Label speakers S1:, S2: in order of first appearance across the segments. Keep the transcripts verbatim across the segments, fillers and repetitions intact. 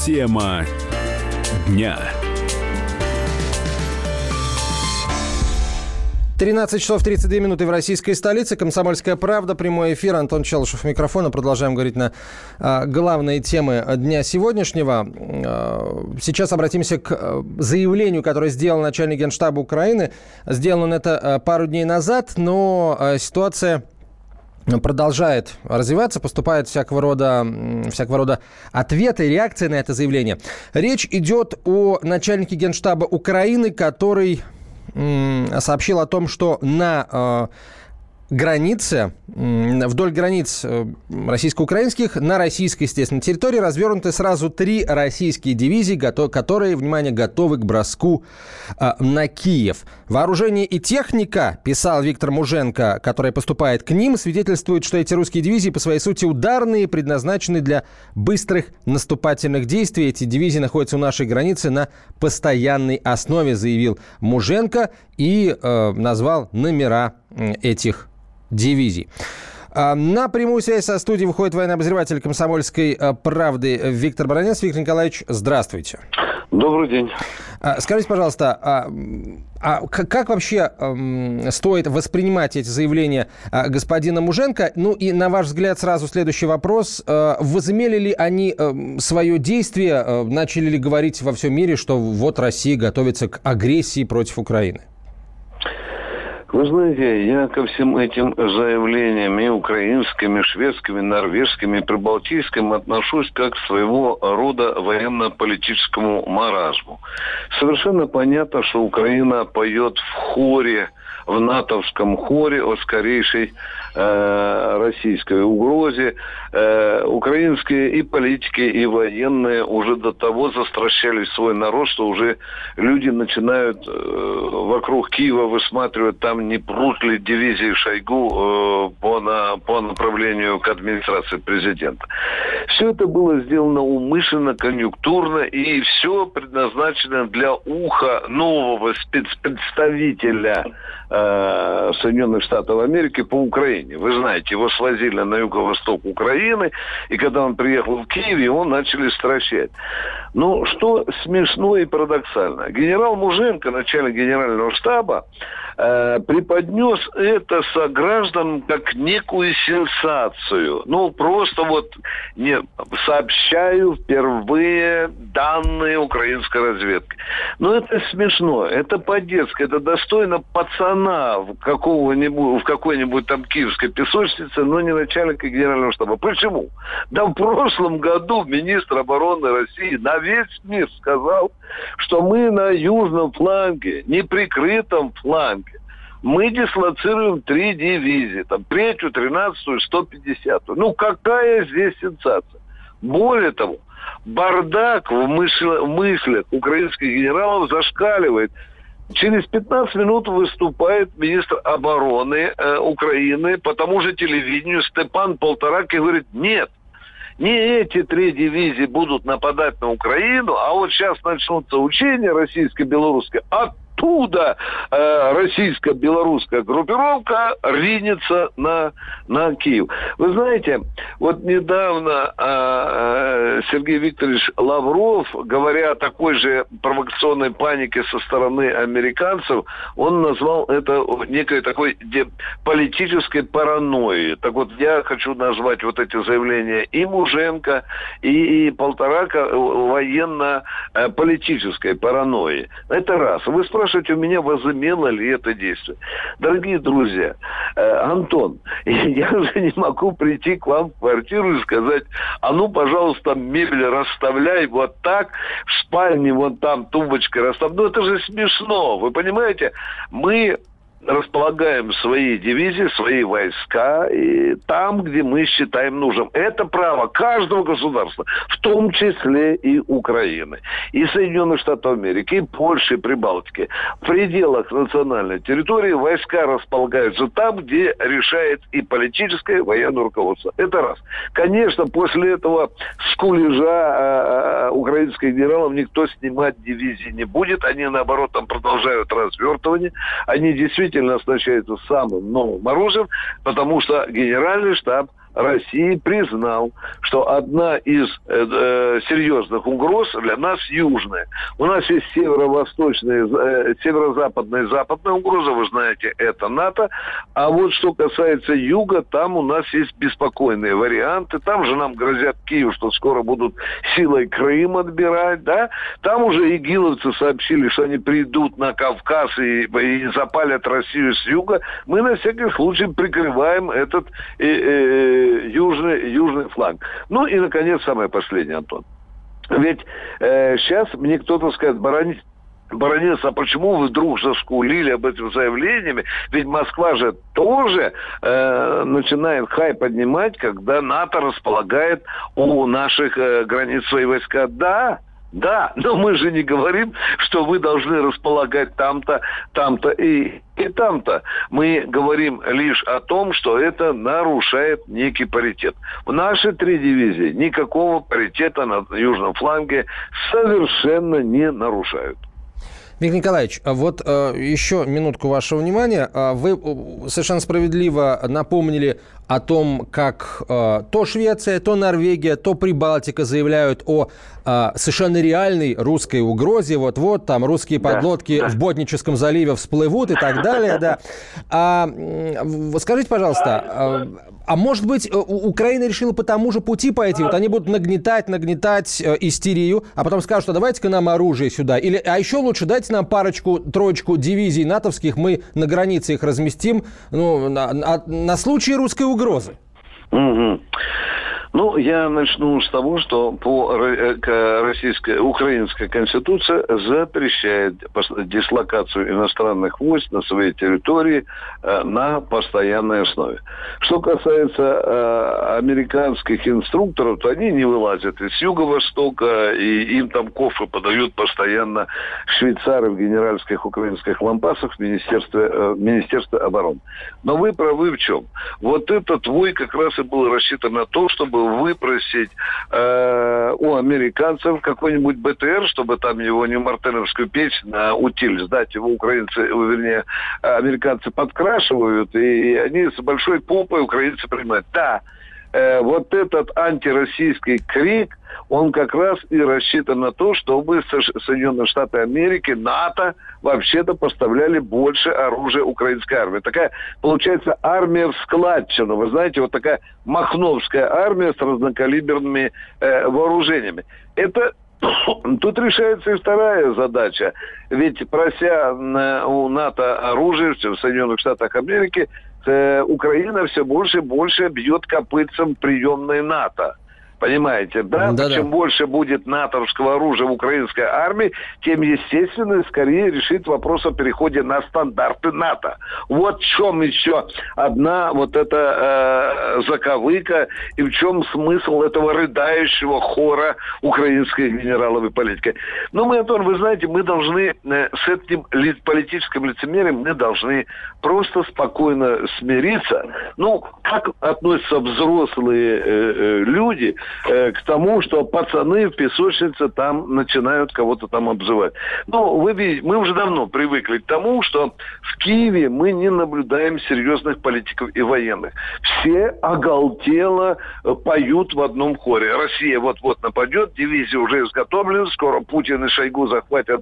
S1: Тема дня.
S2: тринадцать часов тридцать две минуты в российской столице. «Комсомольская правда». Прямой эфир. Антон Челышев у микрофона. Продолжаем говорить на а, главные темы дня сегодняшнего. А, сейчас обратимся к заявлению, которое сделал начальник Генштаба Украины. Сделано он это а, пару дней назад, но а, ситуация продолжает развиваться, поступают всякого рода, всякого рода ответы, реакции на это заявление. Речь идет о начальнике Генштаба Украины, который сообщил о том, что на э, границе, э, вдоль границ э, российско-украинских, на российской, естественно, территории развернуты сразу три российские дивизии, готов, которые, внимание, готовы к броску э, на Киев. Вооружение и техника, писал Виктор Муженко, которая поступает к ним, свидетельствует, что эти русские дивизии по своей сути ударные, предназначены для быстрых наступательных действий. Эти дивизии находятся у нашей границы на постоянной основе, заявил Муженко и э, назвал номера этих дивизий. На прямую связь со студией выходит военный обозреватель «Комсомольской правды» Виктор Баранец. Виктор Николаевич, здравствуйте.
S3: Добрый день.
S2: Скажите, пожалуйста, а, а как вообще а, стоит воспринимать эти заявления а, господина Муженко? Ну и, на ваш взгляд, сразу следующий вопрос. А, возымели ли они а, свое действие? А, начали ли говорить во всем мире, что вот Россия готовится к агрессии против Украины?
S3: Вы знаете, я ко всем этим заявлениям и украинским, и шведским, и норвежским, и прибалтийским отношусь как к своего рода военно-политическому маразму. Совершенно понятно, что Украина поет в хоре, в натовском хоре о скорейшей э, российской угрозе. Э, украинские и политики, и военные уже до того застращали свой народ, что уже люди начинают э, вокруг Киева высматривать, там не прут ли дивизии Шойгу э, по, на, по направлению к администрации президента. Все это было сделано умышленно, конъюнктурно, и все предназначено для уха нового спецпредставителя э, Соединенных Штатов Америки по Украине. Вы знаете, его свозили на юго-восток Украины, и когда он приехал в Киев, его начали стращать. Ну, что смешно и парадоксально. Генерал Муженко, начальник генерального штаба, э, преподнес это согражданам как некую сенсацию. Ну, просто вот не, сообщаю впервые данные украинской разведки. Но это смешно, это по-детски, это достойно пацана в, какого-нибудь, в какой-нибудь там киевской песочнице, но не начальника генерального штаба. Почему? Да в прошлом году министр обороны России на весь мир сказал, что мы на южном фланге, неприкрытом фланге, мы дислоцируем три дивизии, там, третью, тринадцатую, сто пятидесятую. Ну, какая здесь сенсация? Более того, бардак в, мысль, в мыслях украинских генералов зашкаливает. Через пятнадцать минут выступает министр обороны э, Украины по тому же телевидению Степан Полторак и говорит, нет, не эти три дивизии будут нападать на Украину, а вот сейчас начнутся учения российско-белорусские, оттуда э, российско-белорусская группировка ринется на, на Киев. Вы знаете, вот недавно э, Сергей Викторович Лавров, говоря о такой же провокационной панике со стороны американцев, он назвал это некой такой политической паранойей. Так вот, я хочу назвать вот эти заявления и Муженко, и, и Полторака военно-политической паранойей. Это раз. Вы спрашиваете, у меня возымело ли это действие. Дорогие друзья, э, Антон, я уже не могу прийти к вам в квартиру и сказать, а ну, пожалуйста, мебель расставляй вот так, в спальне вот там тумбочкой расставь. Ну, это же смешно, вы понимаете? Мы располагаем свои дивизии, свои войска и там, где мы считаем нужным. Это право каждого государства, в том числе и Украины, и Соединенных Штатов Америки, и Польши, и Прибалтики. В пределах национальной территории войска располагаются там, где решает и политическое, и военное руководство. Это раз. Конечно, после этого скулежа э, украинских генералов никто снимать дивизии не будет. Они, наоборот, там продолжают развертывание. Они действительно оснащаются самым новым оружием, потому что генеральный штаб России признал, что одна из э, э, серьезных угроз для нас южная. У нас есть северо-восточная, э, северо-западная и западная угроза, вы знаете, это НАТО. А вот что касается юга, там у нас есть беспокойные варианты. Там же нам грозят Киев, что скоро будут силой Крым отбирать, да? Там уже игиловцы сообщили, что они придут на Кавказ и, и запалят Россию с юга. Мы на всякий случай прикрываем этот э, э, южный, южный фланг. Ну и, наконец, самое последнее, Антон. Ведь э, сейчас мне кто-то скажет, Баранец, Баранец, а почему вы вдруг заскулили об этих заявлениями? Ведь Москва же тоже э, начинает хай поднимать, когда НАТО располагает у наших э, границ свои войска. Да, да, но мы же не говорим, что вы должны располагать там-то, там-то и, и там-то. Мы говорим лишь о том, что это нарушает некий паритет. В наши три дивизии никакого паритета на южном фланге совершенно не нарушают.
S2: Виктор Николаевич, вот э, еще минутку вашего внимания. Вы совершенно справедливо напомнили о том, как э, то Швеция, то Норвегия, то Прибалтика заявляют о э, совершенно реальной русской угрозе. Вот-вот там русские подлодки да, да. в Ботническом заливе всплывут и так далее. Да. А, скажите, пожалуйста, а, а может быть, Украина решила по тому же пути пойти? Вот они будут нагнетать, нагнетать э, истерию, а потом скажут, а давайте-ка нам оружие сюда. Или, а еще лучше дайте нам парочку, троечку дивизий натовских, мы на границе их разместим, ну, на, на, на случай русской угрозы.
S3: Угу. Ну, я начну с того, что по российской, украинская конституция запрещает дислокацию иностранных войск на своей территории э, на постоянной основе. Что касается э, американских инструкторов, то они не вылазят из Юго-Востока, и им там кофе подают постоянно швейцары в генеральских украинских лампасах в Министерстве, э, Министерстве обороны. Но вы правы в чем? Вот этот вой как раз и был рассчитан на то, чтобы выпросить э, у американцев какой-нибудь БТР, чтобы там его не в Мартеновскую печь на утиль сдать, его украинцы, вернее, американцы подкрашивают, и, и они с большой помпой украинцы принимают. Да, э, вот этот антироссийский крик, он как раз и рассчитан на то, чтобы Соединенные Штаты Америки, НАТО, вообще-то поставляли больше оружия украинской армии. Такая, получается, армия в складчину. Вы знаете, вот такая махновская армия с разнокалиберными э, вооружениями. Это тут решается и вторая задача. Ведь прося у НАТО оружие в Соединенных Штатах Америки, э, Украина все больше и больше бьет копытцем приемной НАТО. Понимаете, да? да Чем да. больше будет натовского оружия в украинской армии, тем, естественно, скорее решит вопрос о переходе на стандарты НАТО. Вот в чем еще одна вот эта э, заковыка и в чем смысл этого рыдающего хора украинских генералов и политиков. Ну, мы, Антон, вы знаете, мы должны э, с этим ли, политическим лицемерием мы должны просто спокойно смириться. Ну, как относятся взрослые э, э, люди к тому, что пацаны в песочнице там начинают кого-то там обзывать. Ну, вы видите, мы уже давно привыкли к тому, что в Киеве мы не наблюдаем серьезных политиков и военных. Все оголтело поют в одном хоре. Россия вот-вот нападет, дивизия уже изготовлена, скоро Путин и Шойгу захватят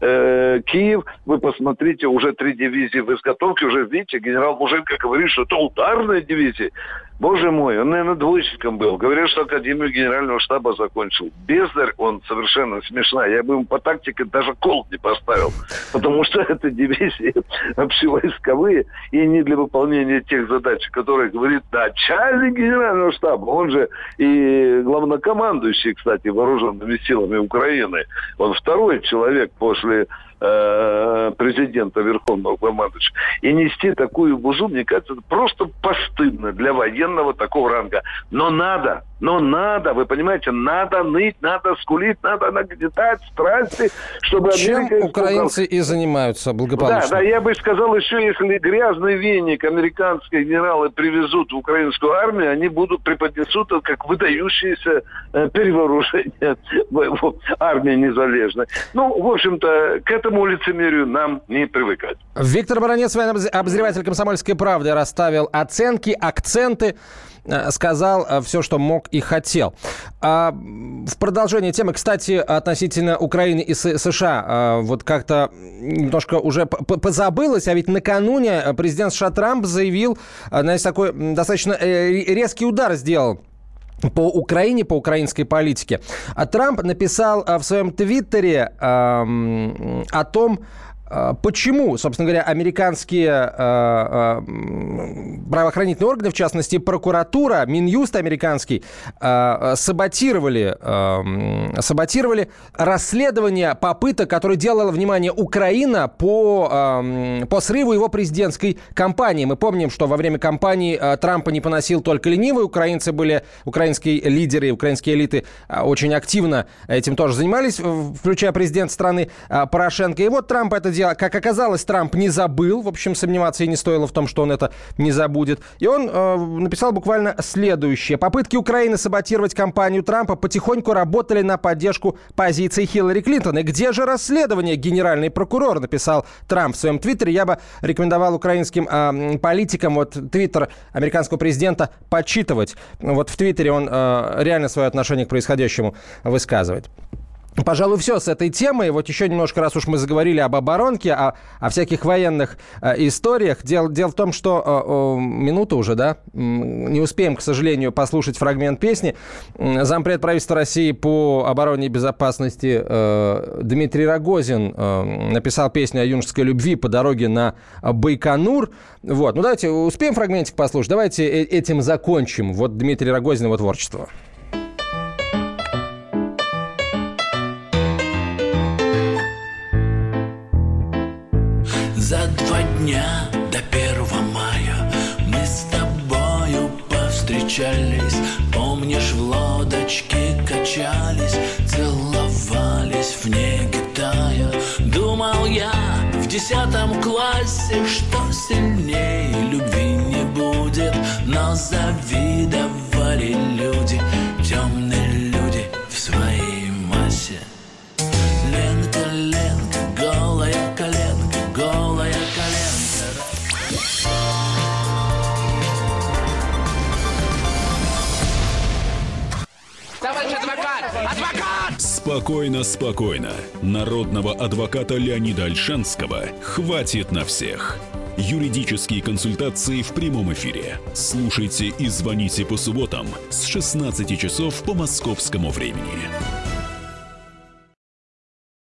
S3: э, Киев. Вы посмотрите, уже три дивизии в изготовке, уже видите, генерал Муженко говорит, что это ударная дивизия. Боже мой, он, наверное, двоечником был. Говорят, что Академию Генерального штаба закончил. Бездарь он совершенно смешная. Я бы ему по тактике даже колд не поставил. Потому что это дивизии общевойсковые и не для выполнения тех задач, которые говорит начальник Генерального штаба. Он же и главнокомандующий, кстати, вооруженными силами Украины. Он второй человек после президента Верховного командующего. И нести такую бузу, мне кажется, просто постыдно для военного такого ранга. Но надо, но надо, вы понимаете, надо ныть, надо скулить, надо нагнетать страсти, чтобы
S2: Чем
S3: Америка...
S2: украинцы и занимаются благополучно.
S3: Да, да, я бы сказал еще, если грязный веник американские генералы привезут в украинскую армию, они будут преподнесут это как выдающееся э, перевооружение армии незалежной. Ну, в общем-то, к этому этому лицемерию нам не привыкать.
S2: Виктор Баранец, военный обозреватель «Комсомольской правды», расставил оценки, акценты сказал все, что мог и хотел. В продолжение темы, кстати, относительно Украины и США, вот как-то немножко уже позабылось, а ведь накануне президент США Трамп заявил, знаете, такой достаточно резкий удар сделал по Украине, по украинской политике. А Трамп написал в своем твиттере э, о том, почему, собственно говоря, американские э, э, правоохранительные органы, в частности, прокуратура, Минюст американский, э, саботировали, э, саботировали расследование попыток, которые делала, внимание, Украина по, э, по срыву его президентской кампании. Мы помним, что во время кампании э, Трампа не поносил только ленивые украинцы, были украинские лидеры, украинские элиты э, очень активно этим тоже занимались, включая президента страны э, Порошенко. И вот Трамп это дело, как оказалось, Трамп не забыл. В общем, сомневаться и не стоило в том, что он это не забудет. И он э, написал буквально следующее. Попытки Украины саботировать кампанию Трампа потихоньку работали на поддержку позиции Хиллари Клинтон. И где же расследование, генеральный прокурор, написал Трамп в своем твиттере. Я бы рекомендовал украинским э, политикам вот твиттер американского президента почитывать. Вот в твиттере он э, реально свое отношение к происходящему высказывает. Пожалуй, все с этой темой. Вот еще немножко, раз уж мы заговорили об оборонке, о, о всяких военных э, историях. Дело, дело в том, что э, э, минута уже, да, не успеем, к сожалению, послушать фрагмент песни. Зампред правительства России по обороне и безопасности э, Дмитрий Рогозин э, написал песню о юношеской любви по дороге на Байконур. Вот. Ну, давайте успеем фрагментик послушать. Давайте э- этим закончим. Вот Дмитрий Рогозин, его творчество.
S4: За два дня до первого мая мы с тобою повстречались. Помнишь, в лодочке качались, целовались в неге тая. Думал я в десятом классе, что сильнее любви не будет. Но завидовали люди, темные люди в своей массе. Ленка, ленка, голая коленка, голая коленка.
S5: Товарищ адвокат! Адвокат!
S1: Спокойно, спокойно. Народного адвоката Леонида Ольшанского хватит на всех. Юридические консультации в прямом эфире. Слушайте и звоните по субботам с шестнадцати часов по московскому времени.